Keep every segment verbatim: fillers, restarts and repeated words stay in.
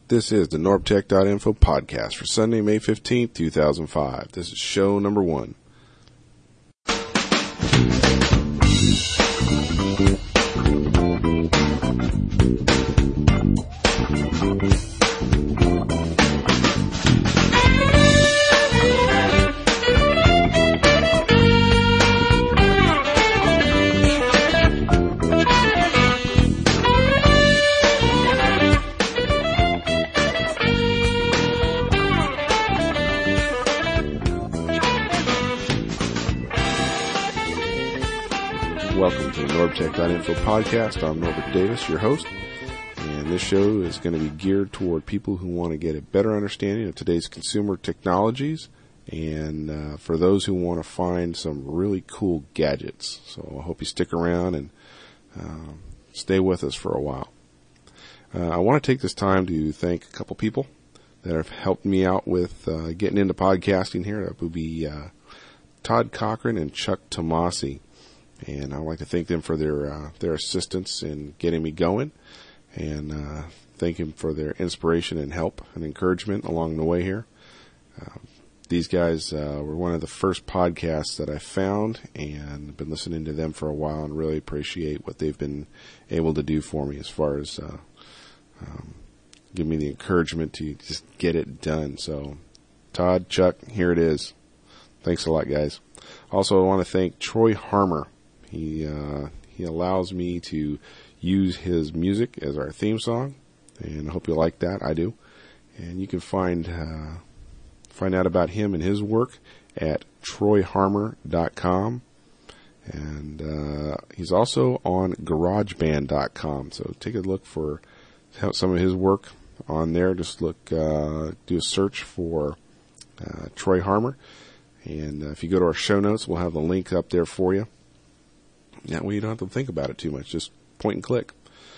This is the Norbtech dot info podcast for Sunday, May fifteenth, two thousand five. This is show number one. Welcome to the Norbtech dot info podcast. I'm Norbert Davis, your host, and this show is going to be geared toward people who want to get a better understanding of today's consumer technologies, and uh, for those who want to find some really cool gadgets. So I hope you stick around and uh, stay with us for a while. Uh, I want to take this time to thank a couple people that have helped me out with uh, getting into podcasting here. That would be uh, Todd Cochran and Chuck Tomasi. And I'd like to thank them for their uh, their assistance in getting me going, and uh, thank them for their inspiration and help and encouragement along the way here. Uh, these guys uh, were one of the first podcasts that I found, and I've been listening to them for a while and really appreciate what they've been able to do for me as far as uh, um, give me the encouragement to just get it done. So, Todd, Chuck, here it is. Thanks a lot, guys. Also, I want to thank Troy Harmer. He uh, he allows me to use his music as our theme song, and I hope you like that. I do. And you can find uh, find out about him and his work at troy harmer dot com, and uh, he's also on garage band dot com. So take a look for some of his work on there. Just look, uh, do a search for uh, Troy Harmer, and uh, if you go to our show notes, we'll have the link up there for you. That way you don't have to think about it too much. Just point and click.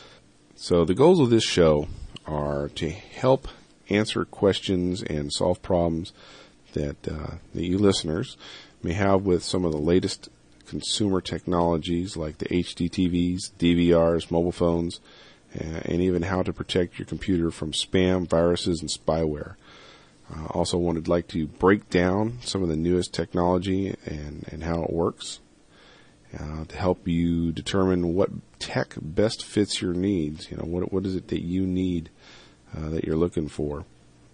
So the goals of this show are to help answer questions and solve problems that, uh, that you listeners may have with some of the latest consumer technologies like the H D T Vs, D V Rs, mobile phones, uh, and even how to protect your computer from spam, viruses, and spyware. Uh, also wanted like to break down some of the newest technology and, and how it works. Uh, to help you determine what tech best fits your needs. You know, what what is it that you need uh, that you're looking for,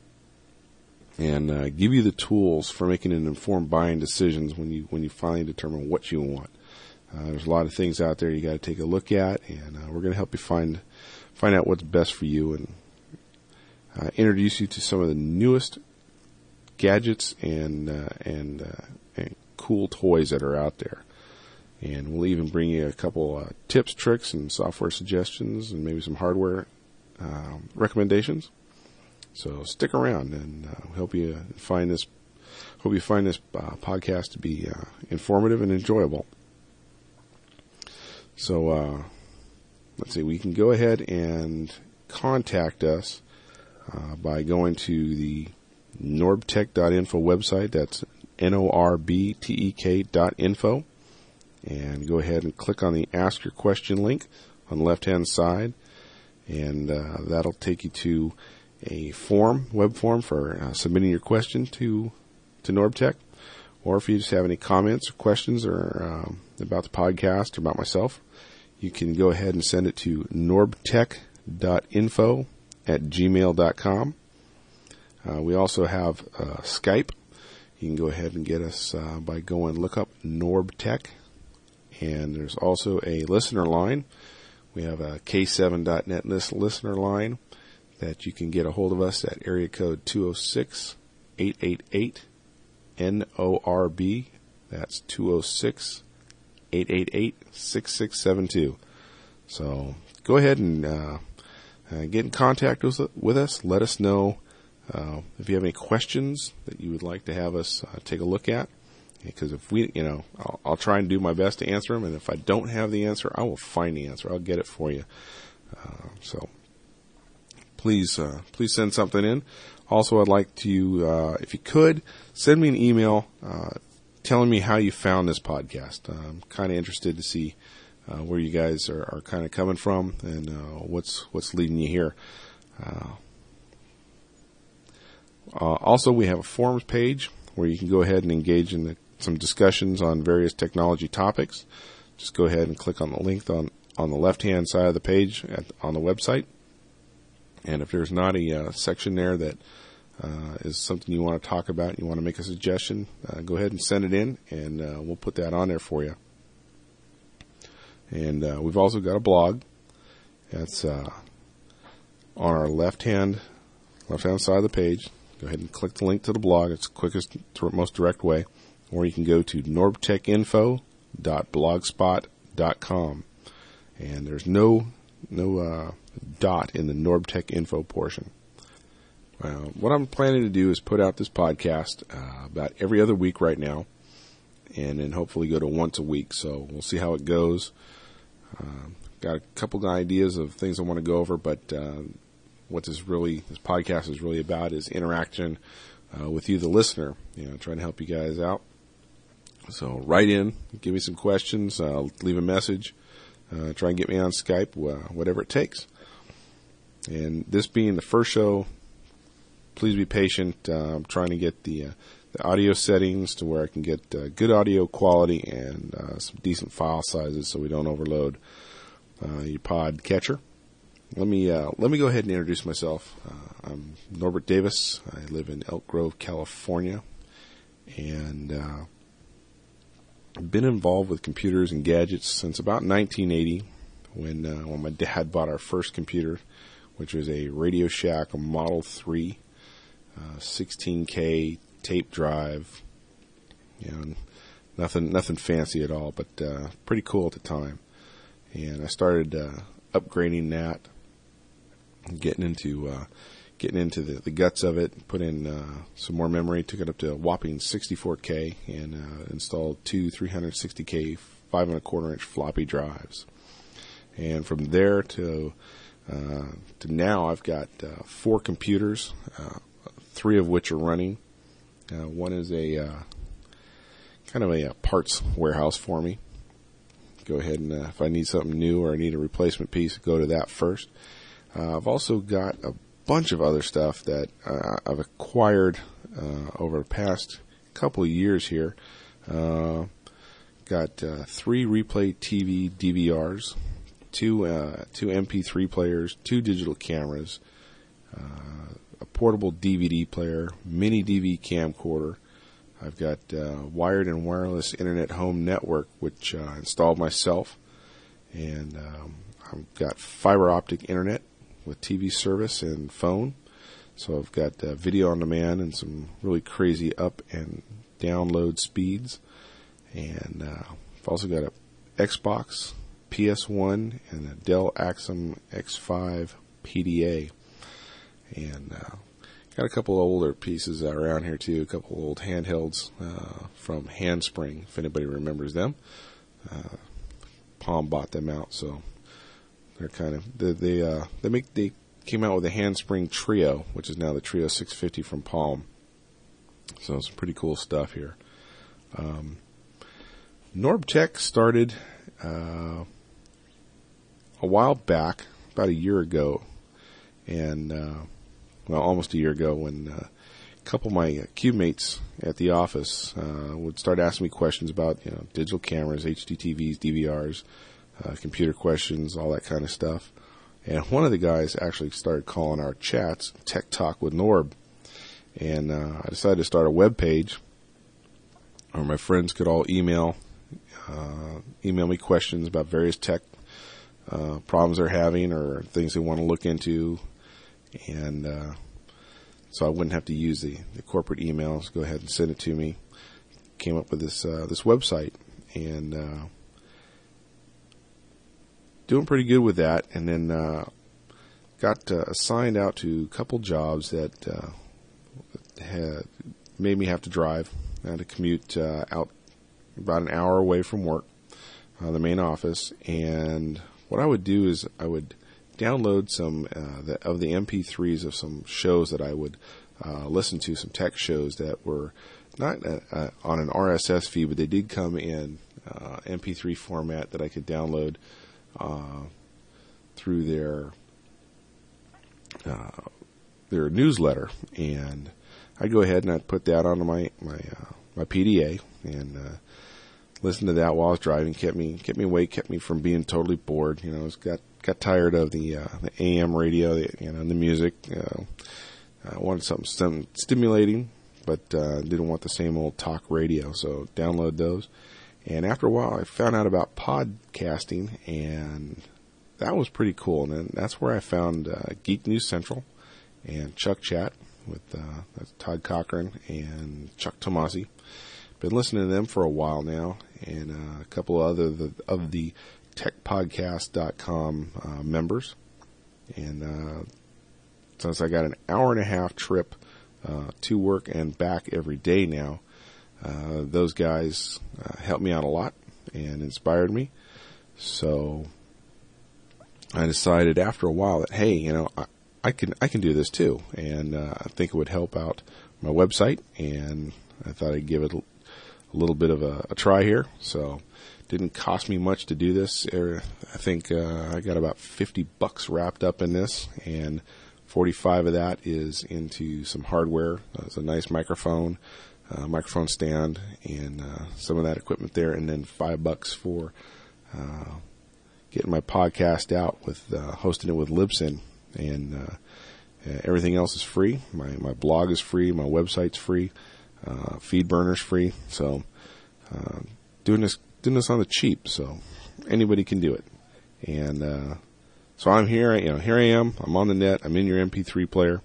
and uh, give you the tools for making an informed buying decisions when you when you finally determine what you want. Uh, there's a lot of things out there you got to take a look at, and uh, we're going to help you find find out what's best for you, and uh, introduce you to some of the newest gadgets and uh, and, uh, and cool toys that are out there. And we'll even bring you a couple uh, tips, tricks, and software suggestions, and maybe some hardware um, recommendations. So stick around, and uh, help you find this. Hope you find this uh, podcast to be uh, informative and enjoyable. So uh, let's see. We can go ahead and contact us uh, by going to the Norbtech dot info website. That's N O R B T E K dot info. And go ahead and click on the Ask Your Question link on the left-hand side, and uh, that'll take you to a form, web form for uh, submitting your question to to Norbtech. Or if you just have any comments or questions or um, about the podcast or about myself, you can go ahead and send it to norbtech dot info at gmail dot com. Uh, we also have uh, Skype. You can go ahead and get us uh, by going look up Norbtech. And there's also a listener line. We have a K seven dot net listener line that you can get a hold of us at area code two oh six, eight eight eight, N O R B. That's two oh six, eight eight eight, six six seven two. So go ahead and uh, uh, get in contact with, with us. Let us know uh, if you have any questions that you would like to have us uh, take a look at. Because if we, you know, I'll, I'll try and do my best to answer them, and if I don't have the answer, I will find the answer. I'll get it for you. Uh, so please, uh, please send something in. Also, I'd like to, uh, if you could, send me an email uh, telling me how you found this podcast. Uh, I'm kind of interested to see uh, where you guys are, are kind of coming from and uh, what's what's leading you here. Uh, Uh, also, we have a forums page where you can go ahead and engage in the, some discussions on various technology topics. Just go ahead and click on the link on, on the left-hand side of the page at, on the website. And if there's not a uh, section there that uh, is something you want to talk about and you want to make a suggestion, uh, go ahead and send it in, and uh, we'll put that on there for you. And uh, we've also got a blog. That's uh, on our left-hand left-hand side of the page. Go ahead and click the link to the blog. It's the quickest, most direct way. Or you can go to norbtech info dot blogspot dot com. And there's no no uh, dot in the NorbTech info portion. Uh, what I'm planning to do is put out this podcast uh, about every other week right now, and then hopefully go to once a week. So we'll see how it goes. Uh, got a couple of ideas of things I want to go over, but uh, what this really, this podcast is really about is interaction uh, with you, the listener. You know, trying to help you guys out. So write in, give me some questions, uh, leave a message, uh, try and get me on Skype, uh, whatever it takes. And this being the first show, please be patient. Uh, I'm trying to get the uh, the audio settings to where I can get uh, good audio quality and uh, some decent file sizes so we don't overload uh, your pod catcher. Let me uh, let me go ahead and introduce myself. Uh, I'm Norbert Davis. I live in Elk Grove, California, and uh, I've been involved with computers and gadgets since about nineteen eighty, when uh, when my dad bought our first computer, which was a Radio Shack Model three, uh, sixteen K tape drive. You know, nothing nothing fancy at all, but uh, pretty cool at the time. And I started uh, upgrading that, getting into uh, getting into the, the guts of it. Put in uh, some more memory, took it up to a whopping sixty-four K, and uh, installed two three sixty K five and a quarter inch floppy drives. And from there to uh, to now, I've got uh, four computers, uh, three of which are running. Uh, one is a uh, kind of a, a parts warehouse for me. Go ahead and uh, if I need something new or I need a replacement piece, go to that first. Uh, I've also got a bunch of other stuff that uh, I've acquired uh, over the past couple of years here. Uh, got uh, three Replay T V D V Rs, two uh, two M P three players, two digital cameras, uh, a portable D V D player, mini D V camcorder. I've got uh, wired and wireless internet home network, which uh, I installed myself, and um, I've got fiber optic internet with T V service and phone. So I've got uh, video on demand and some really crazy up and download speeds. And uh, I've also got a Xbox, P S one, and a Dell Axim X five P D A. And uh, got a couple of older pieces around here too, a couple of old handhelds uh, from Handspring, if anybody remembers them. Uh, Palm bought them out, so they're kind of they they, uh, they make they came out with a Handspring Trio, which is now the Trio six fifty from Palm. So some pretty cool stuff here. Um, NorbTech started uh, a while back, about a year ago, and uh, well, almost a year ago, when uh, a couple of my cube mates at the office uh, would start asking me questions about, you know, digital cameras, H D T Vs, D V Rs, uh, computer questions, all that kind of stuff. And one of the guys actually started calling our chats Tech Talk with Norb. And uh, I decided to start a web page where my friends could all email uh, email me questions about various tech uh, problems they're having or things they want to look into. And uh, so I wouldn't have to use the, the corporate emails. Go ahead and send it to me. Came up with this uh, this website, and uh, doing pretty good with that. And then uh, got uh, assigned out to a couple jobs that uh, had made me have to drive. I had to commute uh, out about an hour away from work, uh, the main office. And what I would do is I would download some uh, the, of the M P threes of some shows that I would uh, listen to, some tech shows that were not uh, uh, on an R S S feed, but they did come in uh, M P three format that I could download uh, through their uh, their newsletter. And I'd go ahead and I'd put that onto my my uh, my P D A and uh, listen to that while I was driving. Kept me kept me awake, kept me from being totally bored. You know, I was got got tired of the uh, the A M radio, the, you know, and the music. Uh, I wanted something, something stimulating, but uh, didn't want the same old talk radio. So download those. And after a while, I found out about podcasting, and that was pretty cool. And then that's where I found uh, Geek News Central and Chuck Chat with uh, that's Todd Cochran and Chuck Tomasi. Been listening to them for a while now, and uh, a couple of other the, of the tech podcast dot com uh, members. And uh, since I got an hour and a half trip uh, to work and back every day now, uh, those guys uh, helped me out a lot and inspired me. So I decided after a while that, hey, you know, I, I can I can do this too, and uh, I think it would help out my website, and I thought I'd give it a, a little bit of a, a try here. So it didn't cost me much to do this. I think uh, I got about fifty bucks wrapped up in this, and forty-five of that is into some hardware. Uh, it's a nice microphone, uh, microphone stand, and uh, some of that equipment there, and then five bucks for uh, getting my podcast out with uh, hosting it with Libsyn. And uh, everything else is free. My my blog is free. My website's free. Uh, FeedBurner's free. So uh, doing this doing this on the cheap. So anybody can do it. And uh, so I'm here. You know, here I am. I'm on the net. I'm in your M P three player.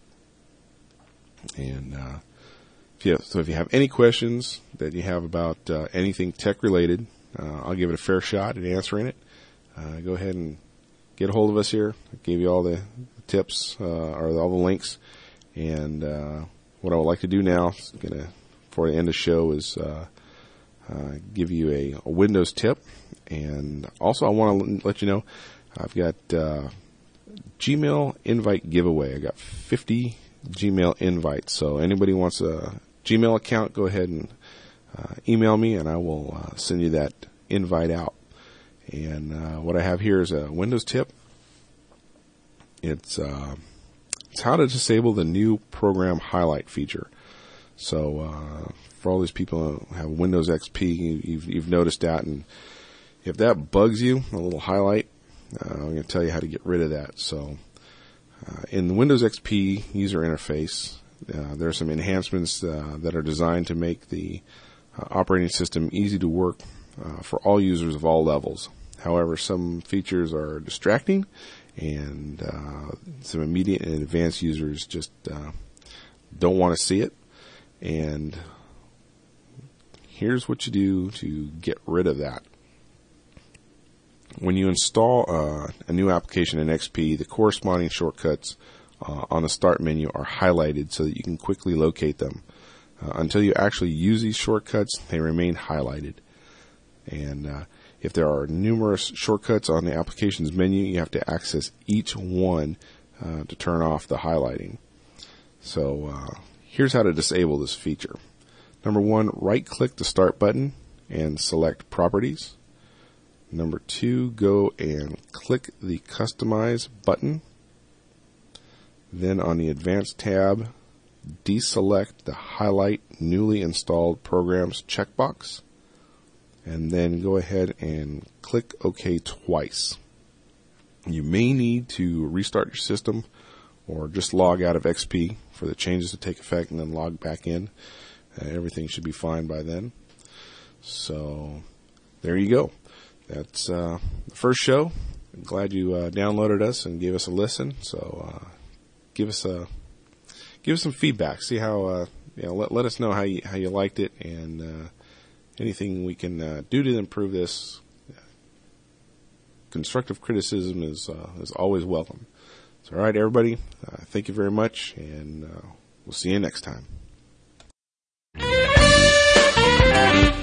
And uh, if you have, so if you have any questions that you have about uh, anything tech related, uh, I'll give it a fair shot at answering it. Uh, go ahead and get a hold of us here. I gave you all the tips, uh, or all the links. And, uh, what I would like to do now, is gonna, before the end of the show, is, uh, uh, give you a, a Windows tip. And also I want to let you know, I've got, uh, Gmail invite giveaway. I got fifty Gmail invites. So anybody wants a Gmail account, go ahead and, uh, email me, and I will, uh, send you that invite out. And, uh, what I have here is a Windows tip. It's, uh, it's how to disable the new program highlight feature. So, uh, for all these people who have Windows X P, you, you've, you've noticed that. And if that bugs you, a little highlight, uh, I'm going to tell you how to get rid of that. So, uh, in the Windows X P user interface, uh, there are some enhancements, uh, that are designed to make the uh, operating system easy to work, uh, for all users of all levels. However, some features are distracting, and uh, some immediate and advanced users just uh, don't want to see it. And here's what you do to get rid of that. When you install uh, a new application in X P, the corresponding shortcuts uh, on the start menu are highlighted so that you can quickly locate them. Uh, until you actually use these shortcuts, they remain highlighted. And uh, if there are numerous shortcuts on the application's menu, you have to access each one uh, to turn off the highlighting. So uh, here's how to disable this feature. Number one, right-click the Start button and select Properties. Number two, go and click the Customize button. Then on the Advanced tab, deselect the Highlight Newly Installed Programs checkbox. And then go ahead and click OK twice. You may need to restart your system or just log out of X P for the changes to take effect and then log back in. Uh, everything should be fine by then. So there you go. That's uh, the first show. I'm glad you uh, downloaded us and gave us a listen. So uh, give us a give us some feedback. See how uh, you know. Let let us know how you how you liked it, and uh, anything we can uh, do to improve this. Constructive criticism is uh, is always welcome. So, all right, everybody, uh, thank you very much, and uh, we'll see you next time.